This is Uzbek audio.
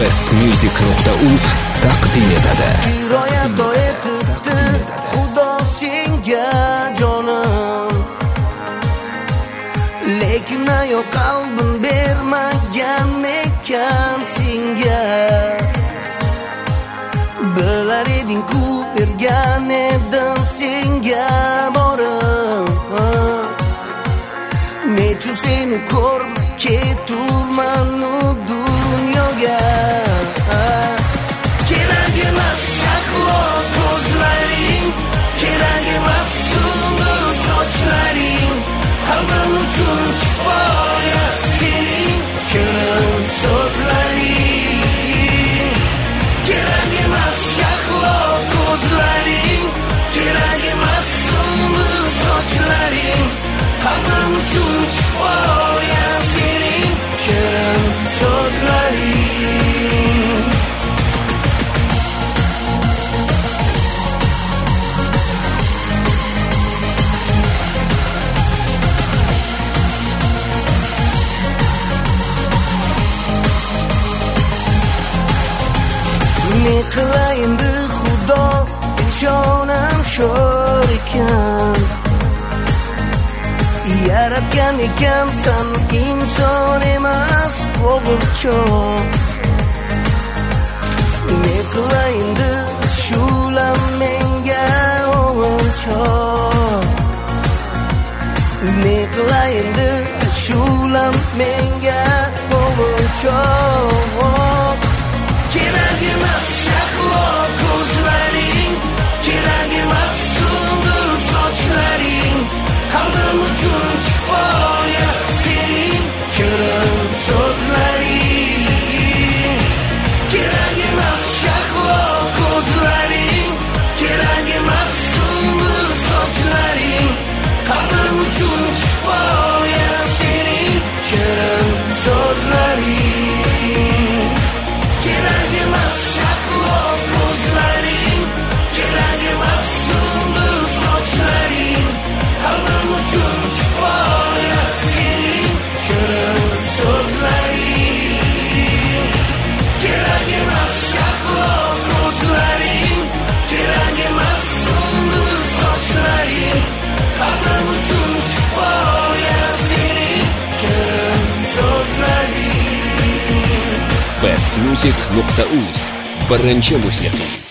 bestmusic.uz taqdim etadi. Kiroyat etibdi Xudo senga jonim, lekin ayoq qalbim bermagan ekan senga. Bilar eding-ku bergan edim senga borim. Nechun seni ko'rib keturman u dunyoga. Kerak emas shahlo ko'zlaring, kerak emas suvli sochlaring, qalbim uchun kifoya sening shirin so'zlaring. Kerak emas shahlo ko'zlaring, kerak emas suvli sochlaring, qalbim uchun kifoya sening shirin so'zlaring. Ne qilayindi Xudo, peshonam sho'r ekan. Yaratgan ekansan inson emas qo'g'irchoq. Ne qilayindi shulam menga o'g'irchoq. Ne qilayindi shulam menga o'g'irchoq. Kerak emas shahlo ko'zlaring, kerak emas suvli sochlaring, qalbim uchun kifoya sening shirin so'zlaring. Kerak emas shahlo ko'zlaring, kerak emas suvli sochlaring, qalbim uchun kifoya sening shirin so'zlaring. Kerak emas shahlo ko'zlaring, kerak emas suvli sochlaring, qalbim uchun kifoya sening shirin so'zlaring. Kerak emas shahlo ko'zlaring, kerak emas suvli sochlaring, qalbim uchun kifoya sening shirin so'zlaring. bestmusic.uz birinchi musiqiy